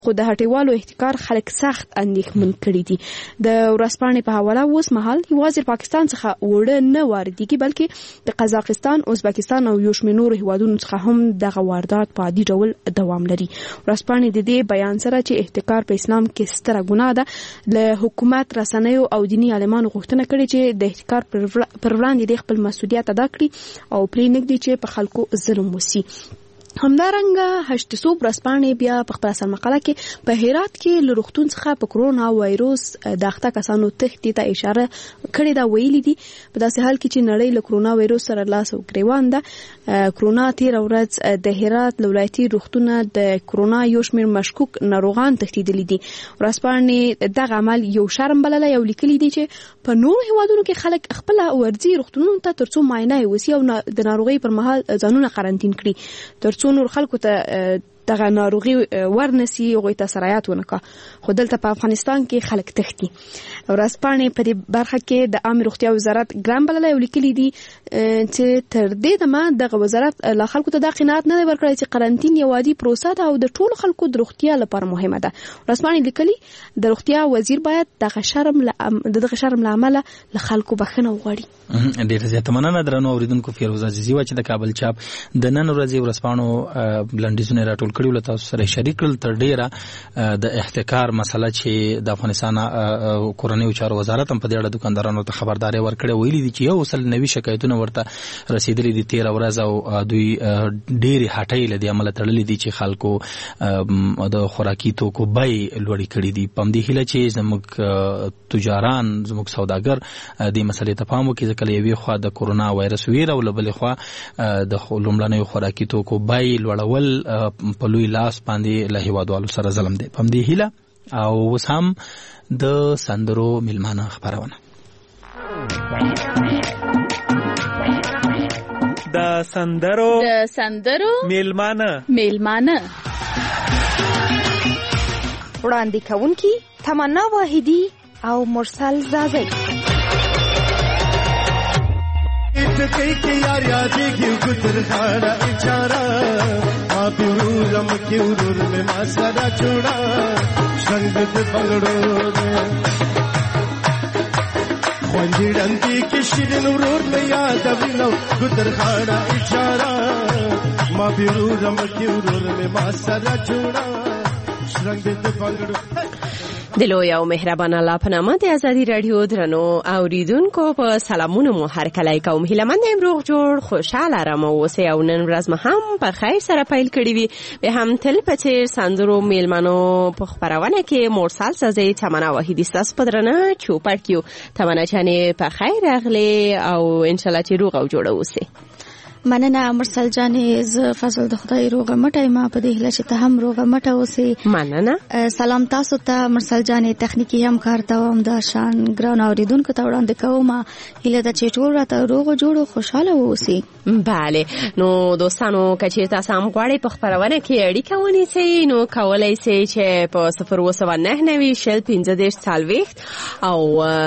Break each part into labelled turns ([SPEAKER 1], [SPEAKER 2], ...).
[SPEAKER 1] خو د هټیوالو احتکار خلک سخت اندېښمن کړي دي. د ورځپاڼې په حواله اوس مهال یوازې پاکستان څخه وړه نه واردېږي بلکې د قزاقستان، ازبکستان او یو شمېر نورو هیوادونو څخه هم دغه واردات په عادي ډول دوام لري. ورځپاڼې د دې بیان سره چې احتکار په اسلام کې ستره ګناه ده له حکومت، رسنیو او دیني عالمانو غوښتنه کړې چې د احتکار پر وړاندې خپل مسؤلیت ادا کړي او پرې نږدې چې په خلکو ظلم وسی. همدارنګه هشتسوب ورځپاڼې بیا په خپل اصل مقاله کې په هرات کې له روغتون څخه په کرونا وایروس د اخته کسانو تښتې ته اشاره کړې ده. ویلي دي په داسې حال کې چې نړۍ له کرونا وایروس سره لاس او ګریوان ده. کرونا تیر ورځ د هرات ولایتي روغتونه د کرونا یو شمېر مشکوک ناروغان تښتېدلي دي. ورځپاڼې دغه عمل یو شرم بللی او لیکلي دي چې په نورو هیوادونو کې خلک خپل ورځي روغتونونو ته ترڅو معاینه وسی او د ناروغۍ پر مهال ځانونه قرنطین کړي ترڅو نور خلکو ته دغه ناروغي ورنسي او غوي تسرایات ونکا. خو دلته په افغانستان کې خلک تښتي. ورځپاڼې په دې برخه کې د عامه روغتیا وزارت ګرام بللی او لیکلي دي چې تر دې دمه دغه وزارت لا خلکو ته د قناعت نه ورکړی چې قرنطین یو عادي پروسه ده او د ټولو خلکو د روغتیا لپاره مهمه ده. ورځپاڼې لیکلي د روغتیا وزیر باید دغه شرم له امله له خلکو بخښنه وغواړي.
[SPEAKER 2] ډېر زیاته مننه درنو اوریدونکو. فیروز عزیزي و چې د کابل چاپ د نن ورځې ورځپاڼو بلندیزونه راټول کړي ول تاسو سره شریک کړل. تر ډیره د احتکار مسله چې د افغانستان کورنیو چارو وزارت هم په دې اړه دکاندارانو ته خبرداري ورکړې. ویلي دي چې یو سل نوي شکایتونه ورته رسیدلي دي 13 ورځ او دوی ډېری هټۍ لدی عمل تړلې دي چې خلکو د خوراکي توکو بیې لوړې کړې دي. په دې هیله چې زموږ تجاران، زموږ سوداګر دې مسلې ته پام وکړي ځکه یوې خوا د کرونا وایرس ویره او بلې خوا د لومړنیو خوراکي توکو بیې لوړول په لوی لاس باندې له هیوادوالو سره ظلم دی. په دې هیله او اوس هم د سندرو میلمانه خبرونه.
[SPEAKER 3] د سندرو میلمانه
[SPEAKER 4] وړاندې کوونکی تمنا واحدی او مرسل زازی.
[SPEAKER 5] کئی کی یار یادی کیوں گزر خانا اچارا آبرورم کیوں رور میں ماسرا چھوڑا شنگت بنگڑو دے خوانجی ڈنتی کی شیرن رور میں یاد ابنو گزر خانا اچارا آبرورم کیوں رور میں ماسرا چھوڑا شنگت بنگڑو.
[SPEAKER 6] د لوی او مهربان الله په نامه د ازادي رادیو درنو اوریدونکو په سلامونه مو هر کله کوم. هیلمند امروغ جوړ خوشاله رم اوسئ او نن ورځ مو هم په خیر سره پیل کړی وي. به هم تل په څیر سندرو میلمنو په خبرونه کې مرسل سازي تمنا واحدی ستاسو په درنه چوپړ کیو. تمنا جانې په خیر راغلی او ان شاء الله چې روغ او جوړ اوسئ.
[SPEAKER 4] مننه مرسل جانې. ز فضل د خدای روغه مټه ما په دې هله چې ته هم روغه مټه اوسې.
[SPEAKER 6] مننه.
[SPEAKER 4] سلام تاسو ته مرسل جانې. تخنیکی هم کار ته هم د شان ګران اوریدونکو ته وړاندې کوم هله د چې ټول راته روغ جوړ خوشاله اوسې.
[SPEAKER 6] بله نو دوستانو کچې تاسو هم غواړئ په خبرونه کې اړیکه ونیسئ نو کولای شئ چې په 02990 شل 15 40 او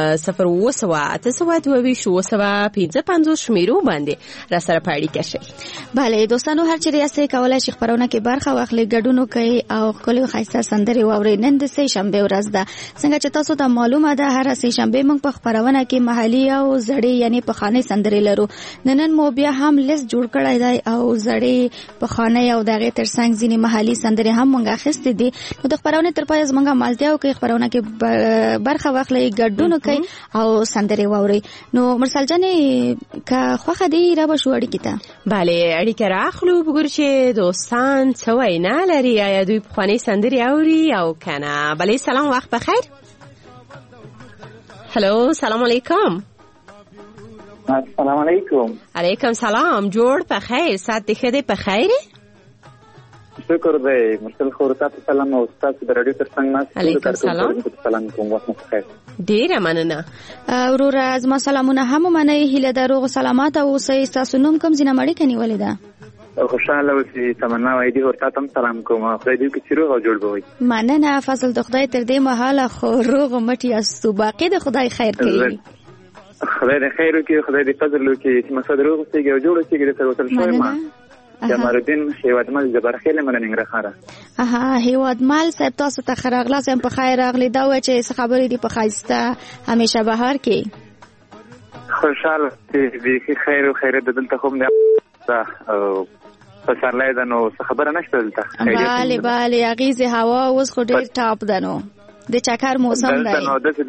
[SPEAKER 6] 02982 شمیرو باندې را سره پاړی کشي.
[SPEAKER 4] بله دوستانو هر چیرې یاستئ کولای شئ خبرونه کې برخه واخلئ، ګډون وکړئ او خپل خاصه سندرې واورئ. نن د سه شنبه ورځ ده. څنګه چې تاسو ته معلومه ده هر سه شنبه موږ په خبرونه کې محلي او زړې یعنی په خانه سندرې لرو. نن مو بیا هم لیست جوړ کړی دی او زړې په خانه او دغه ترڅنګ ځینې محلي سندرې هم موږ اخیستې دي. نو د خبرونه تر پای زموږ مالتیا او کې خبرونه کې برخه واخلئ، ګډون وکړئ او سندرې واورئ. نو مرسل جانې که خوښه دی را به شو اړیکې ته.
[SPEAKER 6] بله اړیکه راخلو بګور چې دوستان څه وینا لري، آیا دوی پخوانۍ سندرې اوري او کنه. بله سلام، وخت بخیر. هلو سلام علیکم.
[SPEAKER 7] السلام علیکم.
[SPEAKER 6] علیکم سلام. جوړ په خیر، سات دې ښه دی په خیر؟
[SPEAKER 7] شکر دی. مرسل خورتا ته سلام او تاسو د رادیو ترڅنګ ناست
[SPEAKER 6] علیکم سلام.
[SPEAKER 7] سلام کوم، وخت مو بخیر.
[SPEAKER 6] ډیره مننه.
[SPEAKER 4] وروره زما سلامونه هم منئ. هیله د روغ سلامات اوسئ. تاسو نوم کوم ځینه مړی کني ولیدا؟
[SPEAKER 7] خوشاله اوسئ. تمنا وایدی ورته تم سلام کوم. خدای دې کې روغ او جوړ بوي.
[SPEAKER 4] مننه. فضل د خدای تر دې مهاله خو روغ مټی استو، باقی د خدای خیر کوي.
[SPEAKER 7] خدای دې خیر وکړي، خدای دې فضل وکړي چې مسعود روغ اوسئ او جوړ اوسئ. د سره وصل شوی ما جمال الدین هیوادمل جبرخیل من ننګرهار.
[SPEAKER 4] هیوادمل صاحب تاسو ته خراغلا سم په خیر راغلی دا و چې څه خبرې دی په خایسته همیشه بهار کې
[SPEAKER 7] خوشاله دي خیر او خیرت دلته کوم نه پسرلی ده نو څه خبره نشته دلته.
[SPEAKER 4] بله اغیز هوا اوس خو ډیر ټاپ ده نو د چکر موسم دی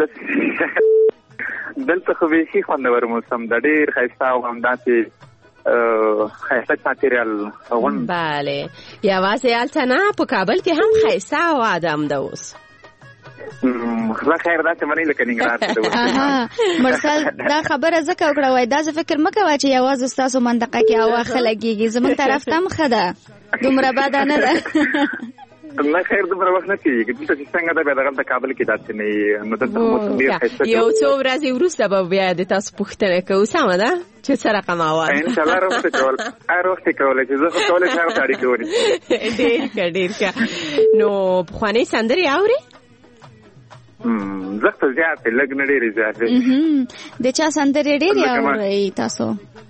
[SPEAKER 7] دلته خو بیخي خوندور موسم ده ډیر ښایسته او همداسې ښایسته چاپېریال غونډ.
[SPEAKER 6] بله یوازې هلته نه په کابل کې هم ښایسته هوا ده همده اوس.
[SPEAKER 7] خدا خیر دا چې منې لکه ننګرهار
[SPEAKER 4] مرسل دا خبره ځکه وکړه وای داسې فکر مه کوه چې یوازې ستاسو منطقه کې هوا ښه لګېږي زموږ طرف ته هم ښه ده دومره بده نه ده.
[SPEAKER 7] نه خیر دومره وخت نه کېږي دلته چې څنګه ده بیا دغلته کابل کې داسې نه وي نو دلته موسم ډېر ښایسته
[SPEAKER 6] یو څو ورځې وروسته به بیا د تاسو پوښتنه کوو سمه ده چې څه رقم هوا ده.
[SPEAKER 7] انشاءالله هر وخت یې کولی چې زه خو کولی شم هغه اړیکې ونیسم.
[SPEAKER 6] ډېر ښه نو پخوانۍ سندرې اورې؟
[SPEAKER 7] زخت زیات لګ نه ډېرې زیاتې.
[SPEAKER 4] د چا سندرې ډېرې اورئ تاسو؟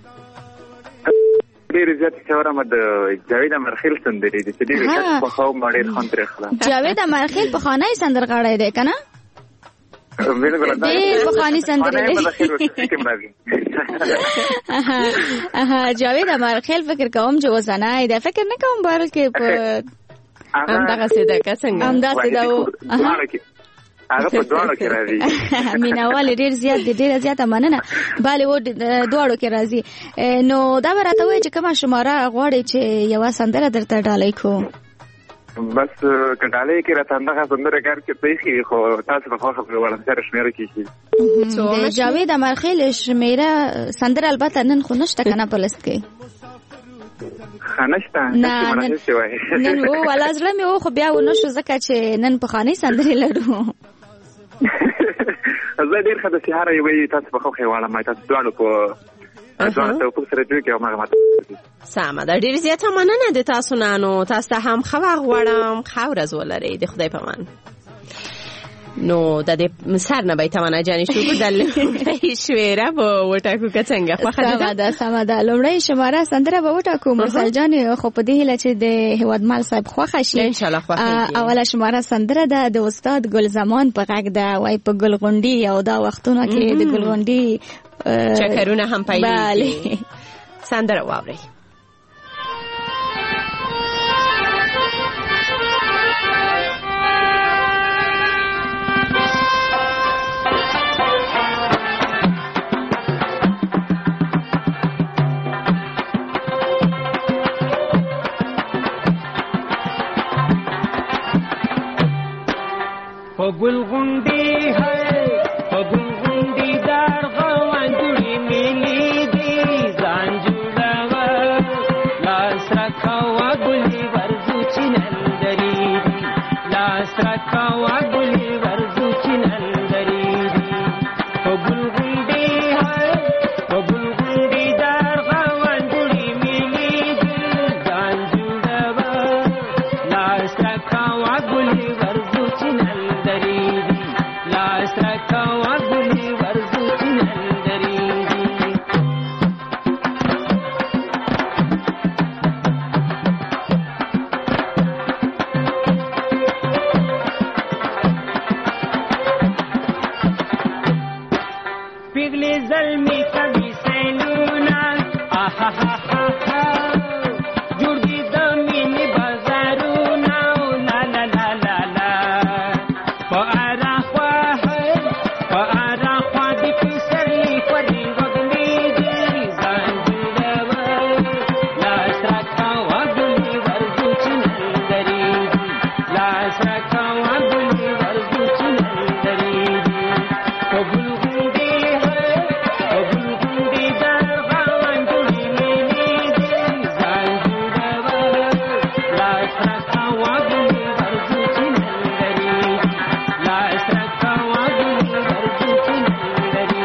[SPEAKER 7] ډېرې زیاتې چې اورم د جاوید امرخیل سندرې دي چې ډېرې زیات خوښوم ما ډېر خوند ترې اخلم. جاوید
[SPEAKER 4] امرخیل پخوانی سندرغاړی دی که نه؟ ډېر پخواني سندرې جاوید امرخیل فکر کوم چې اوسنی دی فکر نه کوم بلکې په
[SPEAKER 6] همدغسې ده که څنګه
[SPEAKER 7] همداسې ده هغه په دواړو کې راځي.
[SPEAKER 4] مینهوال ډېر زیات دي ډېره زیاته مننه. بالیوډ دواړو کې راځي. نو دا به راته وایي چې کومه شماره غواړئ چې یوه سندره درته ډالۍ کړو؟
[SPEAKER 7] بس که ډالۍ کې راته همدغه سندره کار کې پېښې خو تاسو به خوښه کړو وړاندې سره شمېره کېږي.
[SPEAKER 4] د جاوید امرخیل شمېره سندره البته نن خو نشته که نه په لست کې؟
[SPEAKER 7] نشته
[SPEAKER 4] نن والا زړه مې و خو بیا ونه شو ځکه چې نن پخوانۍ سندرې لرو.
[SPEAKER 7] زه ډېر ښه د سهاره یوې تاسو په خوښې واړم تاسو دواړو په دواړو توپک سره جوړ کړي او هغه ماته
[SPEAKER 6] سمه ده. ډېر زیاته مننه د تاسو نه نو تاسو ته هم ښه وخت غواړم ښه ورځ ولرئ د خدای په امان. نو د دې سر نه به تمنا جانې شو د لومړۍ شمېره به وټاکو که څنګه خوښه ده؟
[SPEAKER 4] سمه ده لومړۍ شماره سندره به وټاکو مرسل جانې خو په دې هیله چې د هیوادمل صاحب خوښه شي
[SPEAKER 6] انشاءالله خوښه.
[SPEAKER 4] اوله شماره سندره ده د استاد ګل زمان په غږ ده وای په ګلغونډي او دا وختونه کې د ګلغونډي
[SPEAKER 6] چکرونه هم پیلېږي. سندره واورئ.
[SPEAKER 8] گلغونڈی ہے گلغونڈی دار غوان جڑی ملی دی زان جوڑا لاس رکھا گلی ورزو چنندری لاس رکھا گلی ورزو چنندری گلغونڈی ہے گلغونڈی دار غوان جڑی ملی دی زان جوڑا لاس رکھا گلی ورزو چنندری لاس رکھا گلی ورزو چنندری پگلی ظلمی کبھی سیلونا آہا ہا ہا ہا جڑی دمین بازارونا لا لا لا لا لا فآرا خواهد فآرا خوادی پیسرلی فری وگلی دی زان جوڑا لاس رکھا وگلی ورزو چنندری لاس رکھا وگلی ورزو چنندری گلغونڈی ہے گلغونڈی در غوان جڑی ملی دی زان جوڑا لاس رکھا وگلی ورزو چنندری لاس رکھا وگلی ورزو چنندری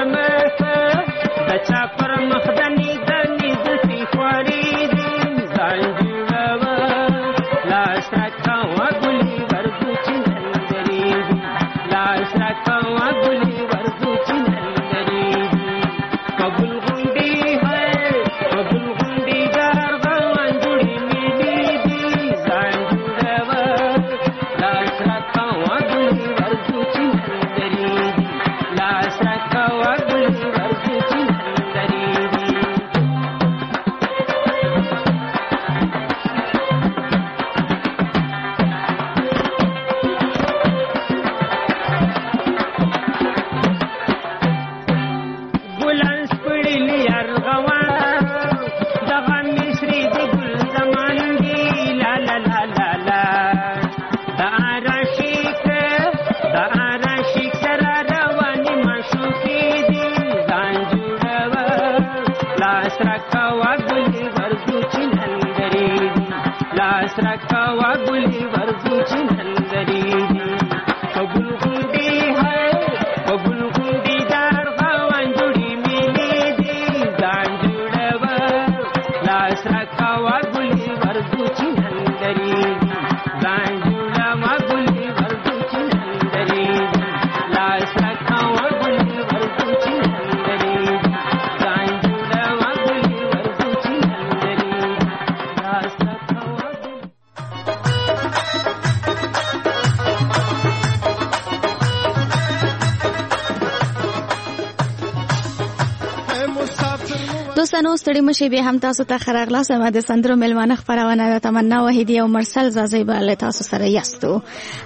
[SPEAKER 4] دوستانو ستړي مشي به هم تاسو ته خراغلا سم د سندرو ملمانه خبرونه د تمنا وحیدی او مرسل زازی به تاسو سره یاستو.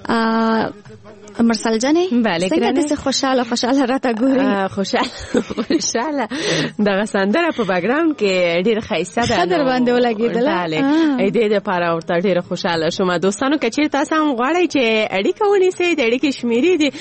[SPEAKER 4] مرسل جانې څنګه د خوشاله راته ګوري؟
[SPEAKER 6] خوشاله د سندره په بیکګراوند کې ډیر خیسته ده
[SPEAKER 4] خبر باندې ولګیدل.
[SPEAKER 6] ای دې د پاره ورته ډیر خوشاله شوم. دوستانو کچې تاسو هم غواړئ چې اړیکه ونیسئ، د اړیکې شمیرې دي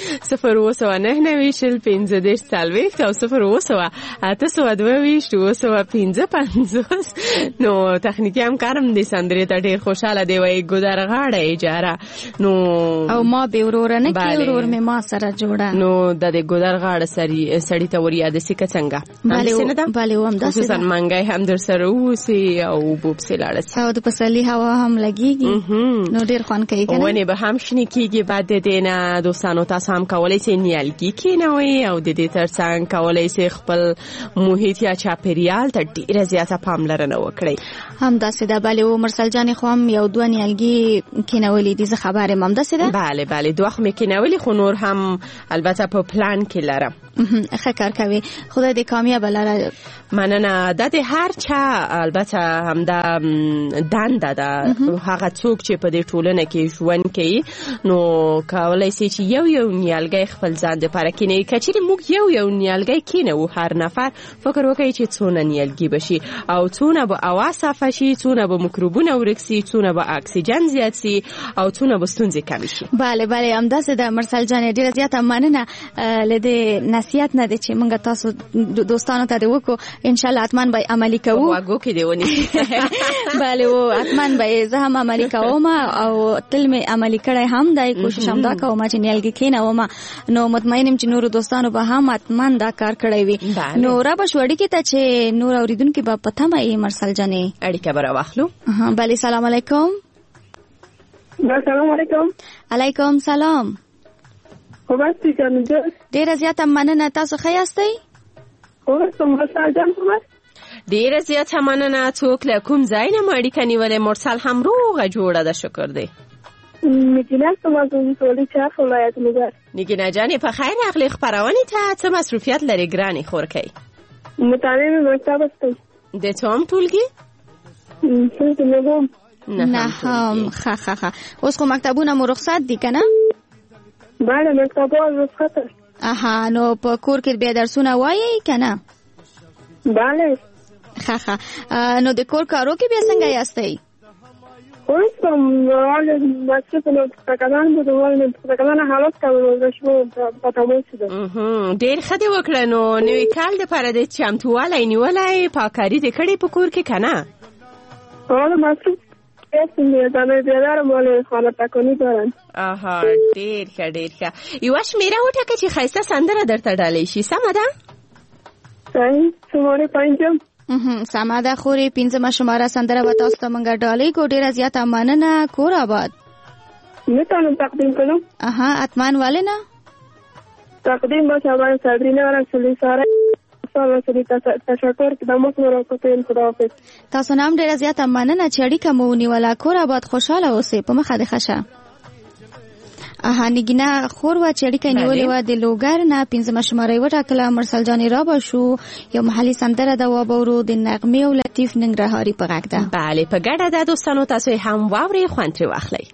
[SPEAKER 6] 02990 نو تخنیکی هم کارم دي سندرې ته ډیر خوشاله دی. وای ګودرغاړه اجاره نو
[SPEAKER 4] او ما به ورورنه کې ورور مې ما سره جوړه
[SPEAKER 6] نو د ګودرغاړه سړی ته ور یاد سي څنګه
[SPEAKER 4] بله وم داسې
[SPEAKER 6] خصوصا منګای هم در سره اوسي او بوب سي لاړ
[SPEAKER 4] او د پسرلي هوا هم لګيږي نو ډیر خوان کوي کنه
[SPEAKER 6] ونه به هم شنه کیږي. بعد دینه دوستانو تاسو هم کولای شئ نیالګي کینوي او د دې ترڅنګ کولای شئ خپل محیط یا چاپیریال ته ډیره زیاته پاملرنه وکړئ.
[SPEAKER 4] هم داسې ده. بله و مرسل جانې خو هم یو دوه نیالګي کینولي دي، زه خبرې هم داسې ده.
[SPEAKER 6] بله دوه خو مې کینولي خو نور هم البته په پلان کې لرم.
[SPEAKER 4] ښه کار کوي، خدای دې کامیاب لره.
[SPEAKER 6] مننه. د هر چا البته هم د دنده ده هغه څوک چې په دې ټولنه کې ژوند کوي نو کولای شي چې یو نیالګي خپل ځان د پاره کینی. کچېرې موږ یو نیالګي کینو هر نفر فکر وکړي چې څونه نیالګي بشي او څونه به هوا صفه شي، څونه به میکروبونه ورکسي، څونه به اکسیجن زیات شي او څونه به ستونزې کم شي.
[SPEAKER 4] بله همداسې ده مرسل جان. ډیره زیاته مننه لدې نصیحت نه دي چې موږ تاسو دوستانو ته وکړو. ان شاء الله اتمن به عملي کوو.
[SPEAKER 6] واګو کې دی ونی
[SPEAKER 4] بله و اتمن به زه هم عملي کوم او تل می عملي کړای هم دای کوشش هم دا کوم چې نیالګي کینوم. نو مطمئنم چې نور دوستانو به هم اتمن دا کار کړی وي. نو را به شوړی کې ته چې نور اوریدونکو به پته مې مرسل جانې
[SPEAKER 6] اړیکه بر واخلو.
[SPEAKER 4] بله سلام علیکم.
[SPEAKER 9] السلام علیکم.
[SPEAKER 4] علیکم سلام.
[SPEAKER 9] خو باسي جان
[SPEAKER 4] ډیره زیاته مننه. تاسو ښه یاستئ؟
[SPEAKER 6] ډیره زیاته مننه. څوک له کوم ځای نه اړیکه نیولې؟ مرسل هم روغه جوړه ده شکر دی.
[SPEAKER 9] میګینه سمازون ټولې چا ولایت نګار
[SPEAKER 6] نګینه جانې په خیر راغلی. خبرونه ته څه مصروفیت لري ګرانې خورکۍ؟
[SPEAKER 9] مطالعه مې مکتب استم
[SPEAKER 6] د څوم ټولګي؟
[SPEAKER 4] نه هم ښه اوس خو مکتبونه مو رخصت دي کنه؟
[SPEAKER 9] بله مکتبونه رخصت.
[SPEAKER 4] اها نو په کور کې بیا درسونه وایي کنه؟
[SPEAKER 9] بله
[SPEAKER 4] ښه نو د کور کارو کې بیا څنګه یاستئ؟
[SPEAKER 9] اوس کوم راځي چې په تکلان بده تکلان حالت کوي شو پته مو څه ده.
[SPEAKER 6] ډیر خدای وکړه. نو نوې کال د پاره د چمتووالي نیولای پاکاری د کړي په کور کې کنه؟
[SPEAKER 9] اول ماستر اسمه دا نه بیار مولې خانه تکونی دارن.
[SPEAKER 6] ډیر ښه یو شمیره وټکه چې خیسته سندره درته ډالې شي. سمه ده؟
[SPEAKER 9] صحیح شماره 5.
[SPEAKER 4] سمه ده خوري 5 شماره سندره به تاسو ته مونږ ډالۍ کو. ډیره زیاته مننه. کور آباد.
[SPEAKER 9] میتونم تقدیم کنم؟
[SPEAKER 4] حتما. ولې نه؟
[SPEAKER 9] تقدیم باشه برای صدرینه و رسولی ساره تشکر که د موږ راکوتین. خداحافظ.
[SPEAKER 4] تاسو نام ډیره زیاته مننه چې اړیکه مو ونیوله. کور آباد خوشاله اوسئ. په مخه دې ښه شه. نګینا خور و چې اړیکه نیولې وه د لوګر نه 5 شماره یې وټاکله. مرسل جانې رابه شو. یو محلي سندره ده وبورو د نغمې او لطیف ننګرهاري په غږ ده.
[SPEAKER 6] بله په ګډه ده دوستانو. تاسو هم واورئ خوند ترې واخلئ.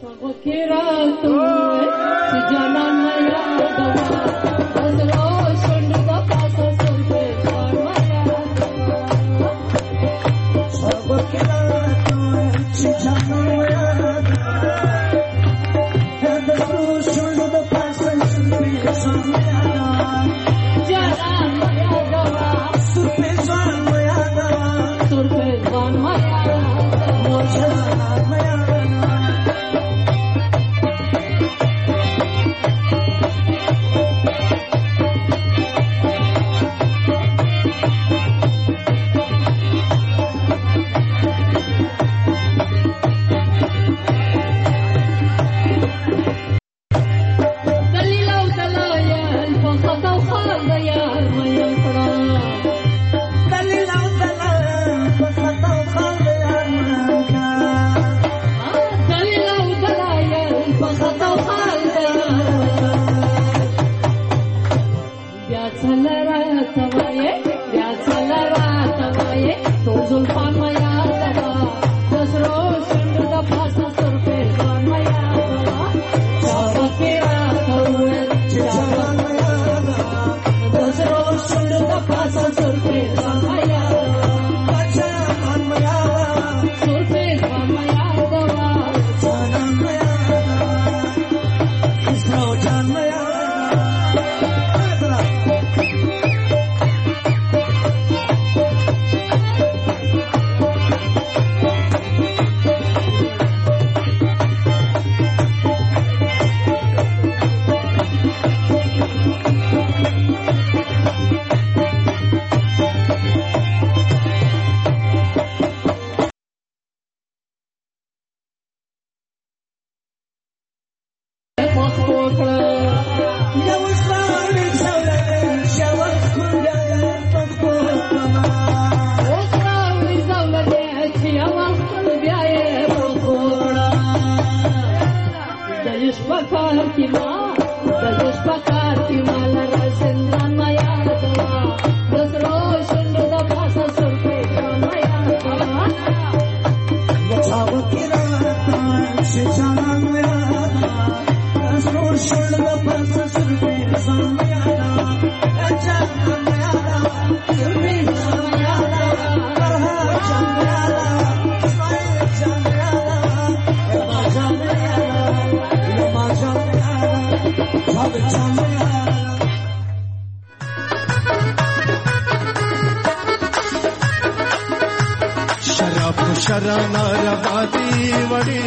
[SPEAKER 5] شرانا روادي وړي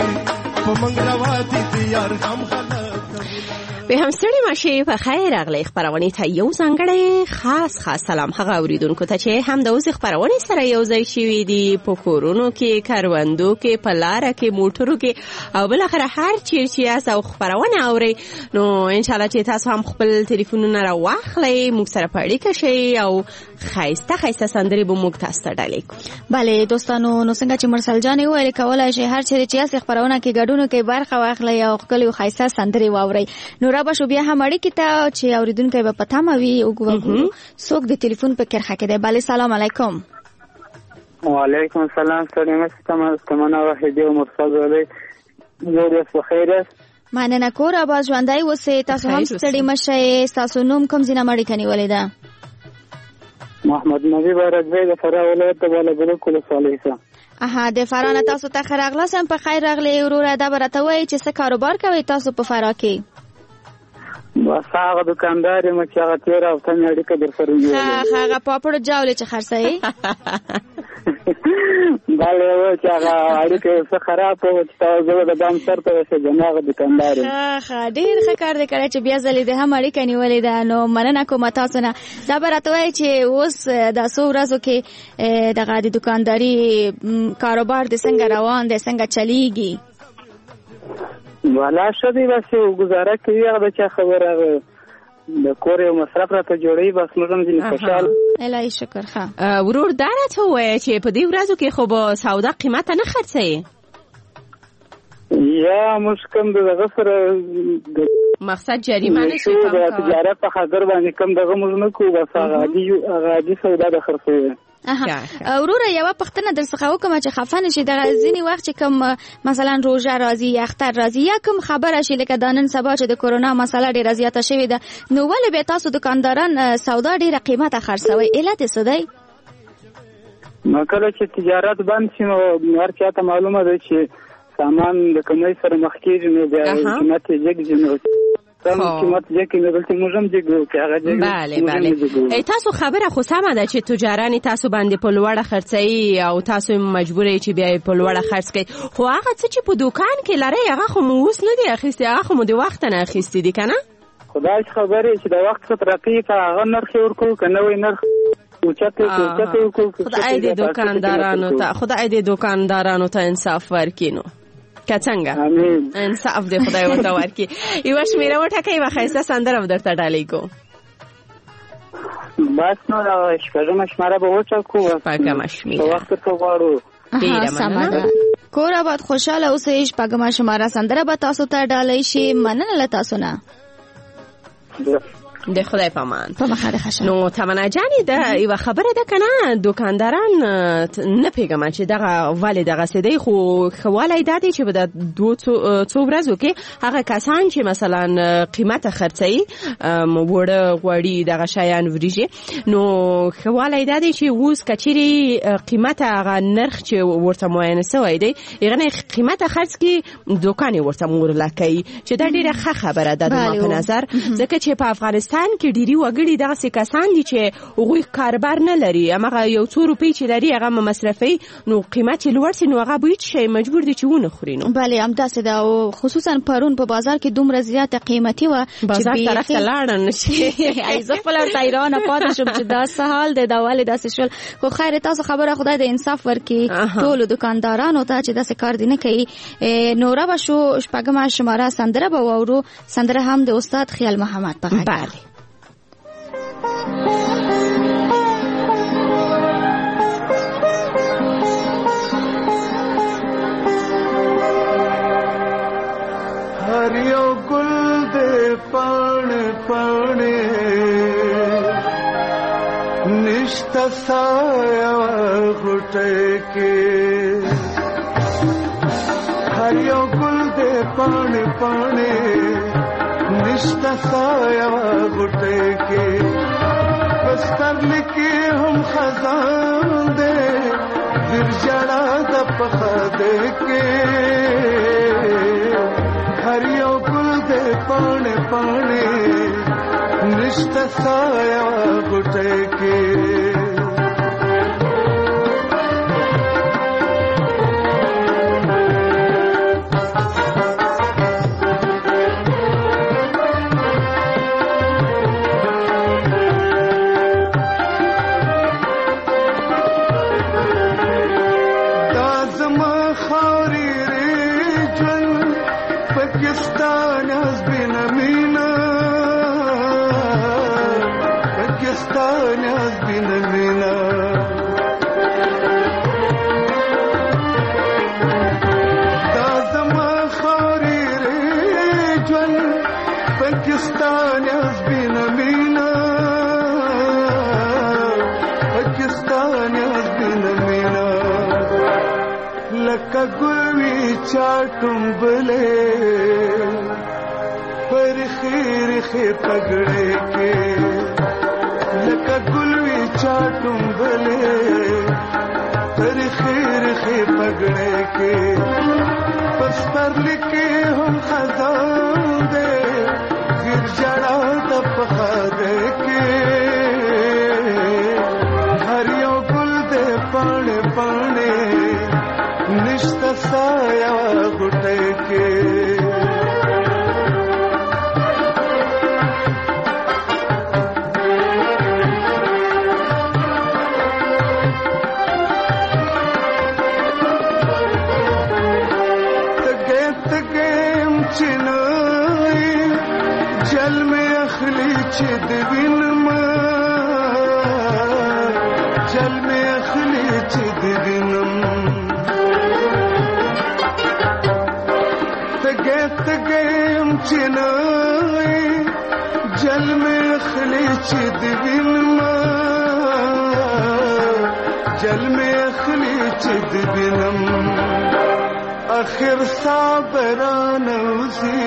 [SPEAKER 5] په منګ روادي تیار هم
[SPEAKER 6] به هم ستړي ماشي په خیر راغلی. خبرونه ته یو ځانګړی خاص سلام هغه اوریدونکو ته چې هم د اوس خبرونه سره یو ځای شوي دي په کورونو کې، کاروندو کې، په لار کې، موټرو کې او بل اخر هر چیرې چې تاسو خبرونه اوري نو ان شاء الله چې تاسو هم خپل ټلیفونونه را واخلئ، موږ سره په اړیکه شئ او خایسته سندري به موږ تاسو ته ډالۍ کوو.
[SPEAKER 4] بله دوستانو، نو څنګه چې مرسل جان ویل کولای شي هر چیرې چې تاسو خبرونه کې ګډون کې برخه واخلئ او خپل خایسته سندري واورئ. نو را به شو بیا هم اړیکې ته چې اوریدونکو به پته موي او ګورو څوک د ټلیفون په کرخه کې دی. بله سلام علیکم.
[SPEAKER 10] وعلیکم السلام. ستړي تمنا وحیدی او مرسل علی جوړ په خیر.
[SPEAKER 4] مننه کور آباد ژوندۍ اوسئ. تاسو هم ستړي مشئ. تاسو نوم کوم ځای نه اړیکه نیولې ده؟
[SPEAKER 10] محمد نبی بارکزی د فراه ولایت د بالابلوک ولسوالۍ څخه.
[SPEAKER 4] د فراه نه تاسو ته راغلاسم. په خیر راغلی وروره. دا برته وایي چې څه کاروبار کوي تاسو په فراه کې؟
[SPEAKER 10] بس هغه دکاندار یم چې هغه تیر او تم اړیکه در سره نیولې.
[SPEAKER 4] هغه پاپړ جاولې چې خرڅوي.
[SPEAKER 10] بله و چې هغه اړیکې څه خراب و چې تاسو د بام سر ته رسېږم هغه دوکاندار
[SPEAKER 4] ښه ډېر ښه کار دی کړی چې بیا ځلې دې هم اړیکه نیولې ده. نو مننه کوم تاسو نه. دا به راته وایي چې اوس دا څو ورځو کې دغه د دوکانداري کاروبار د څنګه روان دی، څنګه چلیږي؟
[SPEAKER 10] والا ښه دی، بس ګزاره کوي. هغه د چا خبره د کور یو مصرف راته جوړوي، بس موږ هم ځینې خوشحال.
[SPEAKER 4] الهي شکر. ښه
[SPEAKER 6] ورور دا راته ووایه چې په دې ورځو کې خو به سودا قیمته نه خرڅوي؟
[SPEAKER 10] یا موږ کوم دغه سره
[SPEAKER 6] مقصد جریمه نشي کم کوه،
[SPEAKER 10] د تجارت په خاطر باندې کم دغه موږ نه کوو، بس هغه عادي سودا د خرڅوي.
[SPEAKER 4] وروره یوه پوښتنه درڅخه وکړم چې خفه نشي. دغه ځینې وخت چې کوم مثلا روژه راځي، اختر راځي، یا کوم خبره شي لکه دا نن سبا چې د کورونا مسله ډېره زیاته شوې ده، نو ولې بیا تاسو دکانداران سودا ډېره قیمته خرڅوئ؟ علت یې څه دی؟
[SPEAKER 10] نو کله چې تجارت بند شي نو هر چا ته معلومه ده چې سامان د کمۍ سره مخ کېږي، نو بیا قیمت یې جګ نو
[SPEAKER 6] بله. تاسو خبره خو سمه ده چې تجاران تاسو باندې په لوړه خرڅوي او تاسو مجبور یې چې بیا په لوړه خرڅ کړئ، خو هغه څه چې په دوکان کې لرئ هغه خو مو اوس نه دی اخیستي، هغه خو مو د وخت نه اخیستي دي که نه؟
[SPEAKER 10] خدای خبرې چې د وخت څخه ترقي که هغه نرخ یې ورکړو که نوی نرخ
[SPEAKER 6] خدای دې دوکاندارانو ته انصاف ورکړي. نو که څنګه انصاف دې خدای ورته ورکړي. یوه شمېره وټاکئ، یوه ښایسته سندره به درته ډالۍ کوو.
[SPEAKER 10] بس نو شپږمه شمېره به وټاکو.
[SPEAKER 6] شپږمه شمېره
[SPEAKER 10] وخت ته غواړو.
[SPEAKER 4] سمه ده. کور آباد خوشحاله اوسئ. شپږمه شمېره سندره به تاسو ته ډالۍ شي. مننه له تاسو نه.
[SPEAKER 6] د خدای پامان.
[SPEAKER 4] په مخه ښه.
[SPEAKER 6] نو تمنا جانې دا یوه خبره ده که نه، دوکانداران نه پوهېږم چې دغه ولې دغسې دی، خو ښه والی دا دی چې به د څو ورځو کې هغه کسان چې مثلا قیمته خرڅوي وړه غوړي دغه شیان وریژې، نو ښه والی دا دی چې اوس که چیرې قیمته هغه نرخ چې ورته معاینه سوی دی هغه نه قیمته خرڅ کړي، دوکان یې ورته مورله کوي، چې دا ډېره ښه خبره ده د ما په نظر، ځکه چې په افغانستان کې ډېری وګړي دغسې کسان دي چې هغوی کاربار نه لري، هماغه یو څو روپۍ چې لري هغه مصرفوي، نو قیمت یې لوړ سي نو هغه به هېڅ شی مجبور دي چې ونه خوري. نو
[SPEAKER 4] بلې همداسې ده، او خصوصا پرون په بازار کې دومره زیاته قیمتي وه
[SPEAKER 6] بازار طرف ته لاړه نه شي.
[SPEAKER 4] زه خپله ورته حیرانه پاتې شوم چې دا څه حال دی، دا ولې داسې شول. خو خیر تاسو خبره خدای د انصاف ورکړي ټولو دکاندارانو ته چې داسې کار دې نه کوي. نوره به شو شپږمه شماره سندره به واورو. سندره هم د استاد خیال محمد په غږ.
[SPEAKER 6] بله.
[SPEAKER 5] هر یو گل دے پانے پانے نشتا سایہ غٹے کے، ہر یو گل دے پانے پانے نشتا سایہ غٹے کے، بستر لکے ہم خزان دے پھر جڑا دپخا دے کے، ہر یو گل دے پانے پانے نشتا سایہ غٹے کے، چاٹم بلے پر خیر خیر پگڑے کے، لکا گلوی چاٹم بلے پر خیر خیر پگڑے کے، پس پر لکے ہم خزان دے گر جڑا دپخا دے کے، ہر یو گل دے پانے پانے سایه غټه کې جل میں اخلی چد بنما جل میں اخلی چد بنم تگیم چنائی جل میں اخلی چد بنما جل میں اخلی چد بنم آخر صابران اوزی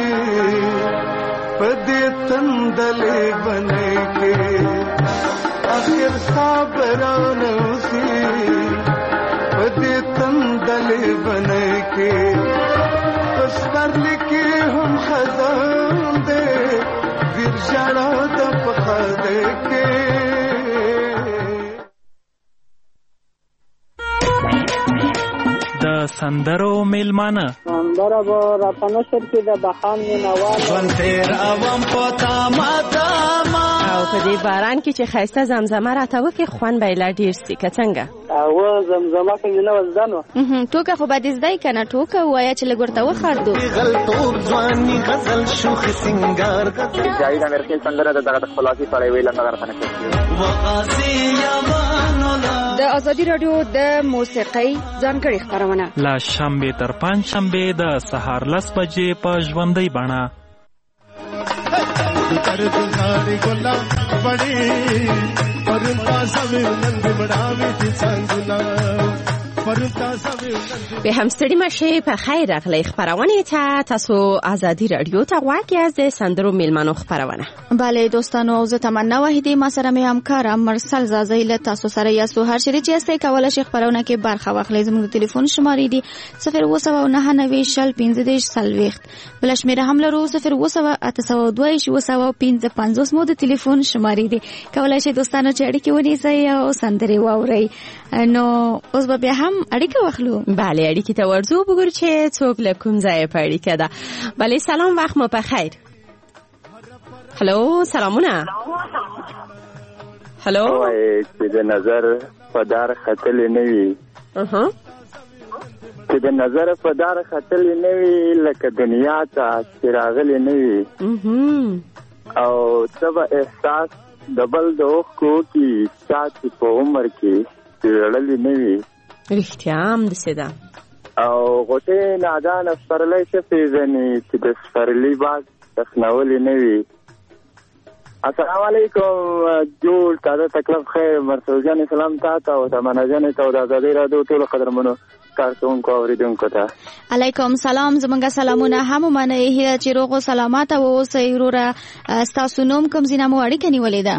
[SPEAKER 5] پدی تندلے بنے کے آخر صابران اوزی پدی تندلے بنے کے اس پر لکھی ہم خزان دے ویر جڑا دپ خدے کے
[SPEAKER 3] د سندرو میلمانه
[SPEAKER 10] سندره به راته نشر کې د بخان مینوال
[SPEAKER 6] او په دې باران کې چې ښایسته زمزمه راته وکړي خوند به یې لا ډېر سي که څنګه
[SPEAKER 10] او زمزمه کې نه وزدانو
[SPEAKER 4] ټوکه خو به دې زده که نه ټوکه ووایه چې لږ ورته وخاردو
[SPEAKER 7] جاوید امیرخیل سندره د دغه د خپلواکۍ په اړه یې ویله هغه راته نشر
[SPEAKER 1] د ازادي راډیو د موسیقۍ ځانګړې خپرونه
[SPEAKER 3] له شنبې تر پنجشنبې د سهار 10 بجې په ژوندۍ بڼه
[SPEAKER 6] به هم ستړي مشه په خیر راغلی خبرونه ته تاسو ازادي رادیو ته غواړئ از سندرو میلمانو خبرونه
[SPEAKER 4] بله دوستانو او زه تمنا وحیدی ما سره مې همکار مرسل زازی له تاسو سره یاسو هر شری چې استه کولای شي خبرونه کې برخه واخلئ زموږ ټلیفون شمارې دي 0299015 بل شمیره هم لرو 0298825 مو د ټلیفون شمارې دي کولای شي دوستانو چې اړیکې ونیسئ او سندرې واورئ نو اوس به بیا هم اړیکه واخلو
[SPEAKER 6] بله اړیکې ته ورځو وګورو چې څوک له کوم ځایه په اړیکه ده بله سلام وخت مو په خیر هلو سلامونه هلو
[SPEAKER 7] چې د نظر په دار خطلې نه وي چې د نظر په دار خطلې نه وي لکه دنیا ته چې راغلې نه وي او ته به احساس د بل د اوښکو کې چا چې په عمر کې لړلې نه وي
[SPEAKER 6] رښتیا هم داسې ده
[SPEAKER 7] او غوټې نادانه سپرلی ښه پېژني چې د سپرلي باز تخنولې نه وي السلام علیکم جوړ تازه تکلف خیر مرسل جانې سلام تا ته او تمنا جانې ته او د ازادۍ راډیو ټولو قدرمنو کارکوونکو اورېدونکو ته
[SPEAKER 4] علیکم سلام زمونږ سلامونه هم ومنئ هیله چې روغ او سلامته واوسئ وروره ستاسو نوم کوم ځای نه مو اړیکه نیولې ده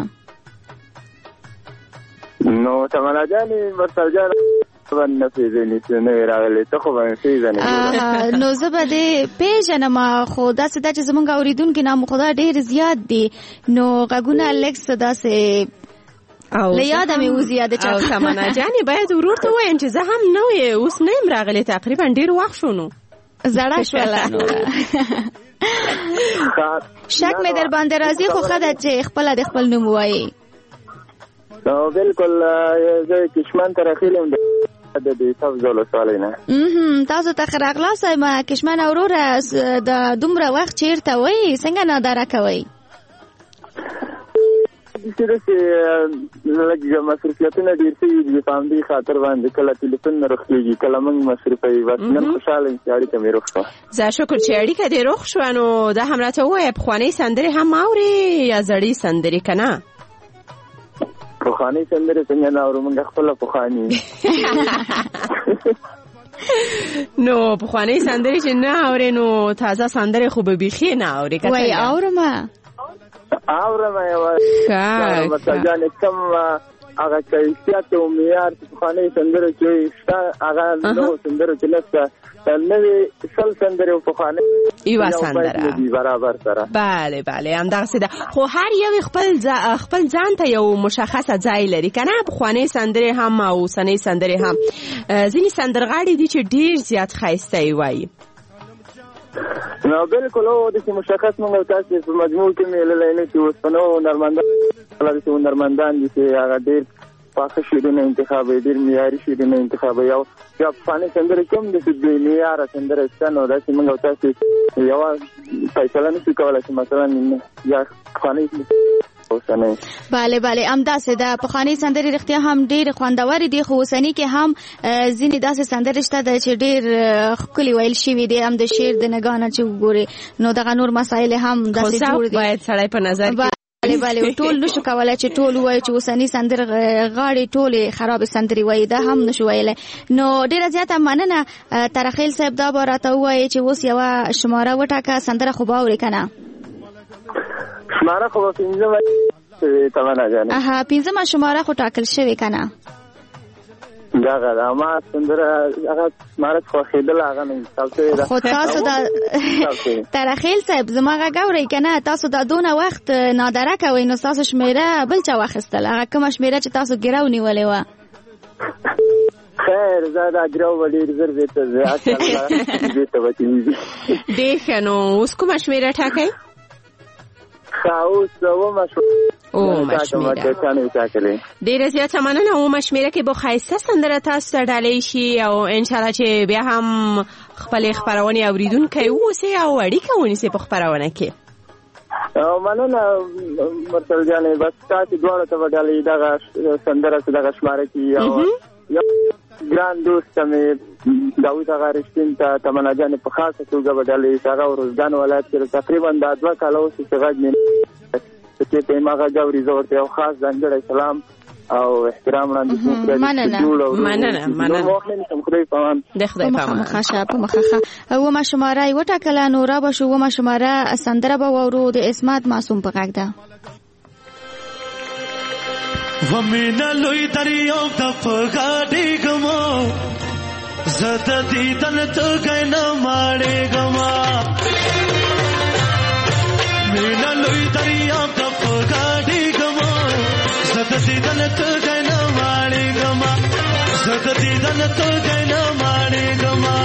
[SPEAKER 7] نو تمنا جانې مرسل جانې نه پیژنې چې نوې راغلې ته خو به مې پیژنې
[SPEAKER 4] نو زه به دې پیژنم خو داسې ده چې زمونږ اورېدونکي نامخدا ډېر زیات دي نو غږونه لږ څه داسې له یاده مې وځي یاده
[SPEAKER 6] او تمنا جانې باید ورور ته ووایم چې زه هم نوې اوس نه یم راغلې تقریبا ډېر وخت شو نو
[SPEAKER 4] زړه شوله شک مې در باندې راځي خو ښه ده چې خپله د خپل نوم ووایې
[SPEAKER 7] نو بالکل زه کشمن ته راخیلم د دې سبز ولسوالۍ نه
[SPEAKER 4] تاسو ته ښه راغلاست یم کشمن وروره د دومره وخت چېرته وئ څنګه ناداره کوئ
[SPEAKER 7] چې داسې لږ مصروفیتونه ډېر شوي دي په همدې خاطر باندې کله ټلیفون نه روغ کېږي کله موږ مصروفه یو بس نن خوشحاله یم چې اړیکه مې روغ شوه
[SPEAKER 6] زه شکر چې اړیکه دې روغ شوه نو دا هم راته ووایه پخوانۍ سندرې هم اورې یا زړې سندرې که نه
[SPEAKER 7] پخوانۍ سندرې څنګه نه اورو موږ خپله پخواني
[SPEAKER 6] نو پخوانۍ سندرې چې نه اورې نو تازه سندرې خو به بیخي نه اورې که
[SPEAKER 4] وایي اورمه
[SPEAKER 7] یوه مثل جانې کوم هغه کیفیت او معیار چې پخوانۍ سندرو کې شته هغه نوو سندرو کې نشته نوې سل سندرې او پخوانۍ
[SPEAKER 6] یو سندره
[SPEAKER 7] برابر سره.
[SPEAKER 6] بله بله همدغسې ده. خو هر یو خپل ځان ته یو مشخصه ځای لري که نه؟ پخوانۍ سندرې هم او اوسنۍ سندرې هم. ځینې سندرغاړي دي چې ډېر زیات ښایسته یې وایي.
[SPEAKER 7] نو بالکل او د مشخص موږ تاسو په مجموع کې ملي نه چې وسپنو هنرمندان دي چې هغه ډېر پاخه شعرونه انتخابوي، ډېر معیاري شعرونه انتخابوي. او یا پخوانۍ سندرې کوم دي چې دوی معیاره سندرې شته، نو داسې موږ تاسو یوه فیصله نشو کولی چې مثلا یا پخوانۍ اوسنۍ.
[SPEAKER 4] بله بله همداسې ده. پخوانۍ سندرې رښتیا هم ډېرې خوندورې دي، خو اوسنۍ کې هم ځینې داسې سندرې شته ده چې ډېر ښکلي ویل شوي دي. هم د شعر د نګاه نه چې وګورې نو دغه نور مسایل هم داسې جوړ دي.
[SPEAKER 6] باید سړی په نظر کې
[SPEAKER 4] بله بله ټول نشو کولی چې ټول ووایي چې اوسنۍ سندرغاړي ټولې خرابې سندرې وایي، دا هم نشو ویلی. نو ډېره زیاته مننه ترخیل صاحب. دا به راته ووایي چې اوس یوه شماره وټاکه، سندره خو به اورې که نه؟
[SPEAKER 7] شماره خو به تمنا جانې.
[SPEAKER 4] اها 5مه شماره خو ټاکل شوې که نه؟
[SPEAKER 7] دغه ده ما سندره هغه شماره خوښېدله هغه نه انتخاب شوې ده.
[SPEAKER 4] خو تاسو دا ترخیل صاحب زما غږ اورئ که نه؟ تاسو دا دونه وخت نادره کوئ، نو ستاسو شمېره بل چا واخیستله، هغه کومه شمېره چې تاسو ګیره ونیولې وه؟
[SPEAKER 7] خیر زه دا ګیره به ډېر ژر بېرته بېرته به تېرېږي.
[SPEAKER 6] ډېر ښه. نو اوس کومه شمېره ټاکئ؟
[SPEAKER 7] اوس اومه شمېره.
[SPEAKER 6] ډېره زیاته مننه. اومه شمېره کې به ښایسته سندره تاسو ته ډالۍ شي او انشاءالله چې بیا هم خپلې خپرونې اورېدونکی واوسئ او اړیکه ونیسئ په خپرونه کې.
[SPEAKER 7] مننه مرسل جانې. بس تاسې دواړو ته به ډالۍ دغه سندره چې دغه شماره کې او یو ګران دوست مې داود هغه رښتین ته تمنا جانې په خاصه توګه به ډالۍ هغه روزګان ولایت کې تقریبا دا 2 کاله اوس چې غږ مې چې په ما غږ اوري زه ورته یو خاص ځانګړی سلام او احترام وړاندې کوم.
[SPEAKER 6] مننه
[SPEAKER 7] خدای پامان.
[SPEAKER 6] د خدای پامان.
[SPEAKER 4] په مخه اومه شماره یې وټاکله. نو را به شو اومه شماره سندره به واورو د اسمت معصوم په غږ ده.
[SPEAKER 5] ومینا لوی دریاب د پغاډي ګمو زده دیدن ته غینا ماړې ګما. مینا لوی دریاب د پغاډي ګمو زده دیدن ته غینا ماړې ګما. زده دیدن ته غینا ماړې ګما.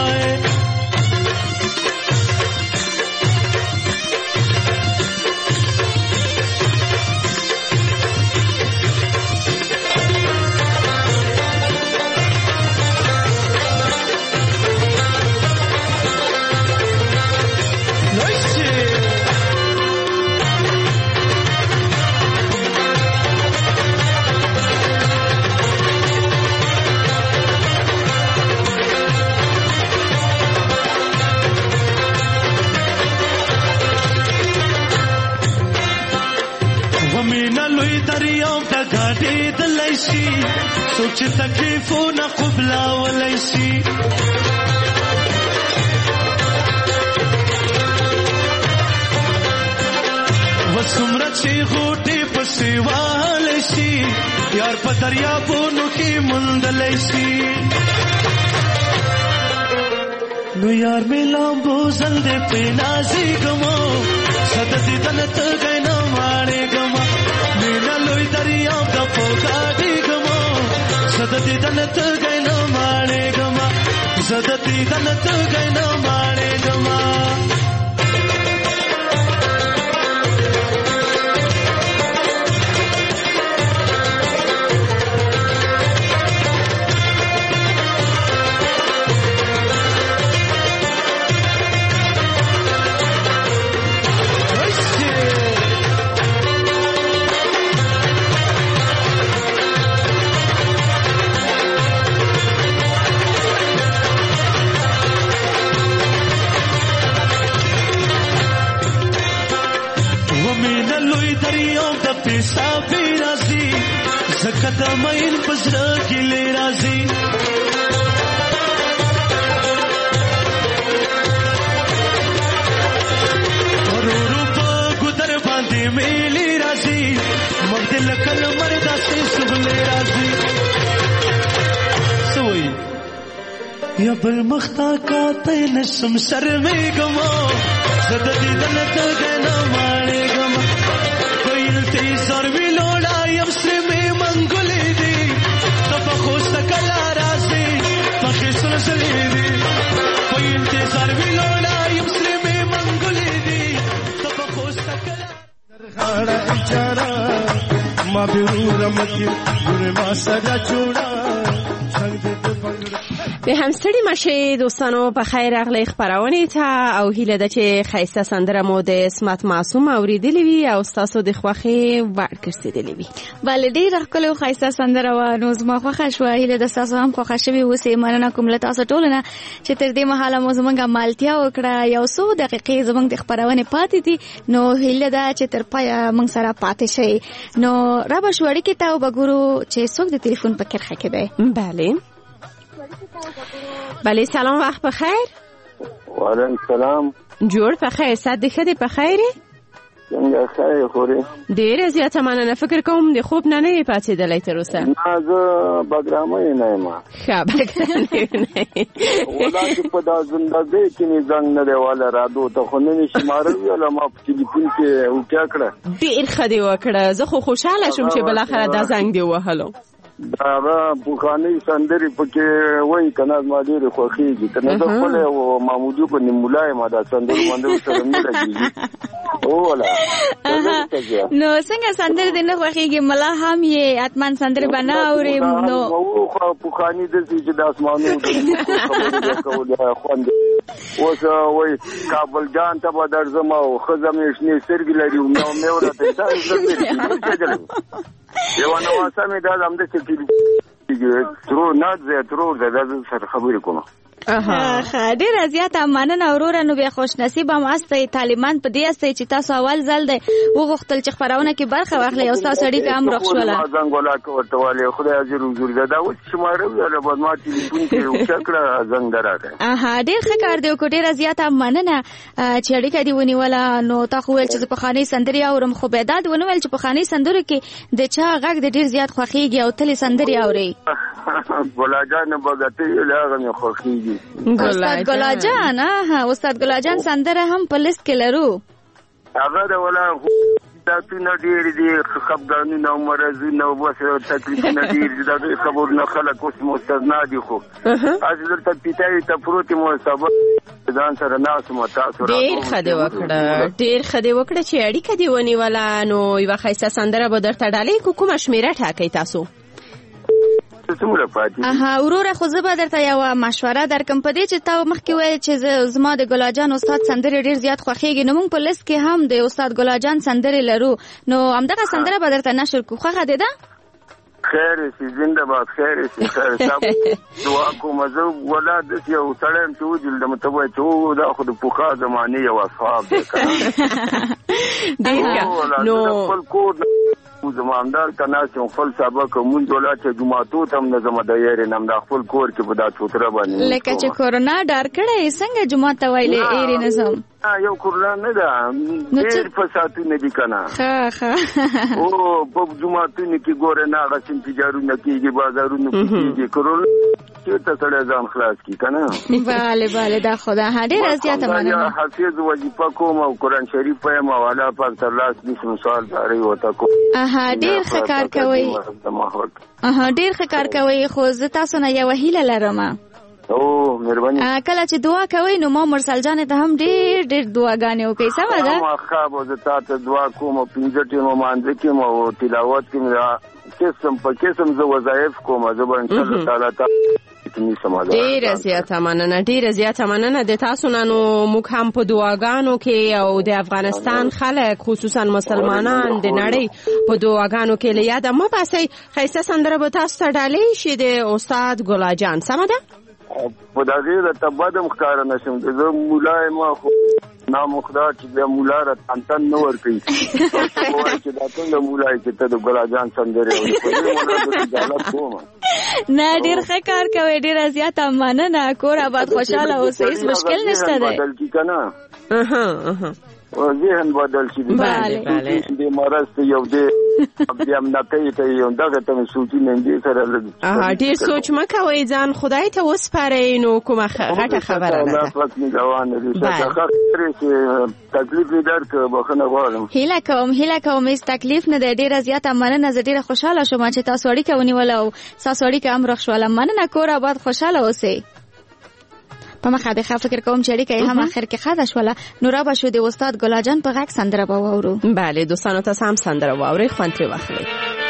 [SPEAKER 5] सोच तकलीफों न कुबला वलैसी वसुमरत सी घोटे पसेवालैसी यार पदरिया बोनु की मुंदलैसी नो यार मिला बोझल दे पे नाजी गमो सदती दलत गए न मारे गमा मेरा लोई दरिया का पोगाड़ी गमो सदती दलत गए न मारे गमा सदती दलत गए न मारे गमा साफी राजी जकदमइन पजरा गिले राजी और रूप गुदर बांधे मेली राजी मगदिल कल मरदा से सुबले राजी सोई या बल मख्ता का तैन सम सर में गमो زده دیدن ته نه ماړې ګم کویل تی سر ویلوړا یم سره می منګولې دی په خوست کلا راځي په سر سره دی کویل تی سر ویلوړا یم سره می منګولې دی په خوست کلا درغاړه اچارا ما بیرورم کی ګور ما سره چوڑا
[SPEAKER 6] به همستړي مشه دوستانو په خیر راغلی خبرونه ته او هیله ده چې خیسته سندره مو د اسمت معصوم اوریدلې وي او تاسو د خوخي وړ ګرځیدلې وي.
[SPEAKER 4] بل ډیر خپل خیسته سندره و نو زما خوښه شو هیله ده تاسو هم خوښه شوي اوسې مننه کوم له تاسو ټولنه چې تر دې مهاله مو زمونږه مالتیا وکړه یو څو دقیقې زمونږ د خبرونه پاتې دي نو هیله ده چې تر پای مونږ سره پاتې شي نو را به شوړی کې تاسو وګورو چې څوک د ټلیفون په کرخه کې دی.
[SPEAKER 6] بله بله سلام وقت بخیر.
[SPEAKER 7] وعلیکم السلام.
[SPEAKER 6] جوړ په خیر صد خدي په خیره
[SPEAKER 7] څنګه خیر خوري
[SPEAKER 6] ډیر زیاته مننه فکر کوم د خوب نه نه پاتې دلای تر اوسه
[SPEAKER 7] نه زه بګرامه نه ما
[SPEAKER 6] خبر نه
[SPEAKER 7] ولکه په دا زندګۍ کې نه ځنګ نه دی والا رادو ته خو نه شمارل ولا ما په ټلیفون کې وکړه کړه
[SPEAKER 6] ډیر خدي وکړه زه خو خوشاله شوم چې بلاخره دا زنګ دی وهلو
[SPEAKER 7] دا بوخانی سندري پکې وای کنه ما ډېر خوخيږي کنه زه خپل او معمودي په نیمولای ما دا سندري باندې سره نه راځي او ولا
[SPEAKER 4] نو څنګه سندري دنه خوخيږي ملا هم یې اتمن سندري بنا اوري نو
[SPEAKER 7] خو بوخانی د چې د اسمانو کوله خوند اوس وای کابل جان ته به درځم او خزمې شنه سرګي لري نو مې ورته دا یو نو واسمه دا هم د چې ترو نه زه ترو د سر خبرې کوم.
[SPEAKER 4] ډیر زیاته مننه اورور نو بیا خوش نصیب هم استه طالبان په دې استه چې تاسو اول ځل د وغختل چې خبرونه کې برخه واخلي او تاسو اړیکه هم رخصوله
[SPEAKER 7] زنګولا کوټواله خدای اجر حضور دا و شماره ولا بعد ما ټلیفون کې وکړه زنګ دراته
[SPEAKER 4] ډیر ښه کار دی کو ډیر زیاته مننه چې اړیکه دی ونیولا نو تاسو ول چې په خاني سندري اورم خو به داد ونول چې په خاني سندرو کې د چا غږ د ډیر زیات خوخيږي او تل سندري اوري
[SPEAKER 7] ګلاجان بغته لاغه خوخيږي
[SPEAKER 4] استاد ګلاجان استاد ګلاجان سندره هم په لیست کې لرو
[SPEAKER 7] هغه دا ولا تاسو نه ډیر دي خپګانی نو مرز نو وسه تکلیف نه ډیر دا خبر نه خلک اوس مستثنا دي خو اجل ته پیټای ته پروت مو سبب ځان سره ناس مو تاسو را
[SPEAKER 6] ډیر خدي وکړه چې اړیکه دی ونیولا نو یو خیسه سندره به درته ډالې کومه شمیره ټاکې تاسو
[SPEAKER 4] وروره خو زه به درته یو مشوره درکم په دې چې تا مخکې وایې چې زما د ګلاجان استاد سندرې ډېر زیات خوښېږي نو موږ په لیست کې هم د استاد ګلاجان سندرې لرو نو همدغه سندره به درته نشر کړو خوښه دې ده
[SPEAKER 7] خیر شي زنده باد خیر شي خیر دعا کوم زه ولا د یو سړی چې وجل د متوي چې دا خو د پوخا زمانه یو اصحاب دي نو خپل کور زماندار کنا چې خپل سبق مونږ ولا چې جمعاتو تم نظم د یاري نام د خپل کور کې په دا چوتره باندې
[SPEAKER 4] لکه چې کورونا ډار کړي څنګه جمعه ته ویلې ایری نظم
[SPEAKER 7] یو کورونا نه ده ډېر فساتو نه دي کنه
[SPEAKER 4] ها
[SPEAKER 7] او په جمعاتو کې ګوره نه غسین تجارت نه کیږي بازارونه کیږي کورونا چې ته سره ځان خلاص کی کنه
[SPEAKER 4] bale دا خدا ډېر زیاته مننه
[SPEAKER 7] حافظ وظیفه کوم او قران شریف په مواله پاک تر لاس دې مثال داري وته کو
[SPEAKER 4] ډېر ښه کار کوي ډېر ښه کار کوي خو زه تاسو نه یو هیله لرم
[SPEAKER 7] او مهرباني
[SPEAKER 4] کله چې دعا کوي نو ما مرسل جان ته هم ډېر دعاګانې وکړي سمه ده
[SPEAKER 7] ما خو زه تاسو دعا کوم پنځه ټیمو باندې کې مو تلاوت کې قسم زه وظایف کوم زه به ان شاء الله تعالی
[SPEAKER 6] ډیره زیاته مننه د تاسو نن موږ هم په دعاګانو کې او د افغانستان خلک خصوصا مسلمانان د نړۍ په دعاګانو کې له یاد ما پاسي خیسته سندره به تاسو ته ډالې شي د استاد ګلاجان سمه ده
[SPEAKER 7] په دغه ته بدم ښکار نشم د مولای ما خو نام خدای چې د مولا را تنتن نو ور کوي چې دا څنګه مولای چې ته د ګلاجان سندره وي په دې مولا د جالب کوم
[SPEAKER 4] نه ډیر ښه کار کوي ډیر زیات مننه کور آباد خوشاله اوسئ هیڅ مشکل نشته ده
[SPEAKER 7] بدل کی کنه ذهن بدل شي د مرض یو د بیا هم نه کوي ته یو دغه ته سوچي نندې سره
[SPEAKER 6] لږ ډېر سوچ مه کوئ ځان خدای ته وسپارئ نو کومه غټه خبره نه ده
[SPEAKER 7] تکلیف یې درکړه بخښنه غواړم.
[SPEAKER 4] هیله کوم هیڅ تکلیف نه دی. ډېره زیاته مننه. زه ډېره خوشحاله شوم چې تاسو اړیکه ونیوله او ستاسو اړیکه هم روغ شوله. مننه. کور آباد، خوشحاله اوسئ. په مخه د فکر کوم چې اړیکه هم اخر کې ښه شوله. نو را به شو د استاد ګل جان په غږ سندره به واورو.
[SPEAKER 6] بله دوستانو تاسو هم سندره واورئ، خوند ترې واخلئ.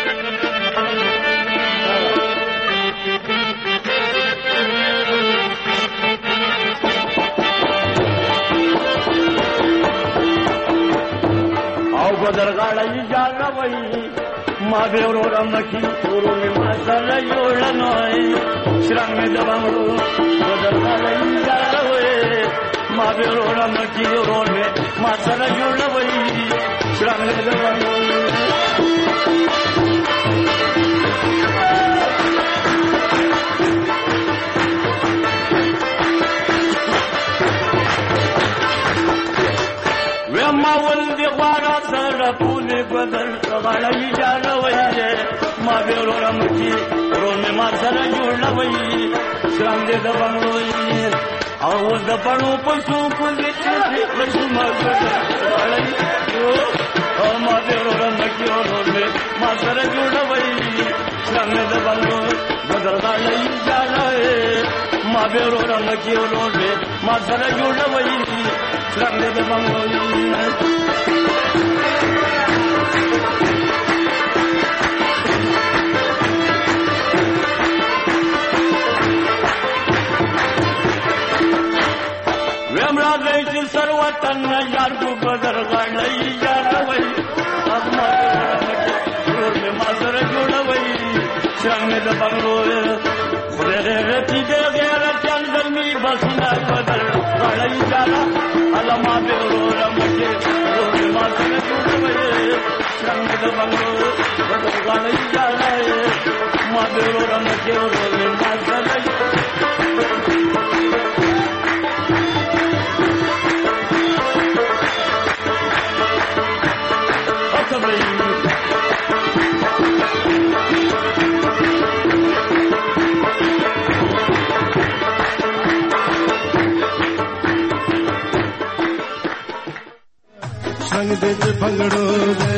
[SPEAKER 8] او بدرغاړی جاړوي ما به ورو مکی ورو ما سره جوړنوي شرنګ مې دباندو بدرغاړی جاړوي ما به ورو مکی ورو ما سره جوړنوي شرنګ مې دباندو ما ولدي غواړه سره پونه بدل غړې جاړوي ما به ورو مکی ورو ما سره جوړوي شرنګ دې دباندوي او د پړو پښو پوزې چې ما غړې او ما به ورو مکی ورو ما سره جوړوي شرنګ دې دباندوي بدل غړې جاړوي ما به ورو مکی ورو ما سره جوړوي شرنګ دې دباندوي ویمراځي سروتن یار کو بدر غړې یاروي ورور مې ما سره جوړوي شرنګ دې بنگلوي خدای دې دې غیر چندل می بسنا بدر غړې یارا علما به ورور مې ما سره جوړوي شرنګ دې بنگلوي بدر غړې یارا ما به ورور مې ما سره
[SPEAKER 5] संग दे भंगड़ो दे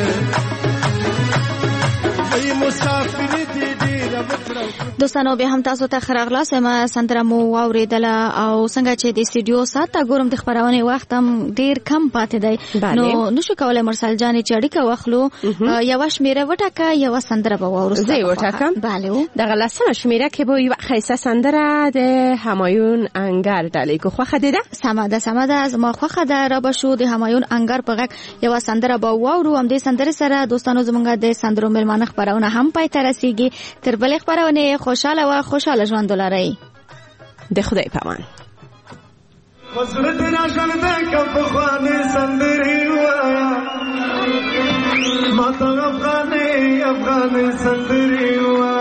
[SPEAKER 5] वही मुसाफिर दे
[SPEAKER 4] دوستانو به هم تاسو ته خراغلاس ما سندره مو واوریدله او څنګه چې د استودیو ساته ګورم د خبرونه وخت هم ډیر کم پاتې دی نو نشو کولای مرسل جان چې اړیکه واخلو یو شمیره وټاکه یو سندره به واورو
[SPEAKER 6] زه وټاکم
[SPEAKER 4] bale
[SPEAKER 6] دغه لسمه شمیره کې به یو خیسه سندره د همایون انګر ډالې کو خوخه ده
[SPEAKER 4] سمه ده زما خوخه ده را بشو د همایون انګر په غږ یو سندره به واورو هم د سندره سره دوستانو زمونږ د سندرو ملمانه خبرونه هم پای ته رسیږي تر بلې خبرونه خوشاله ژوند ولرئ
[SPEAKER 6] د خدای پامان
[SPEAKER 5] مسرت راشن ده کب خوانه سندري وایا ما ته افغاني سندري وایا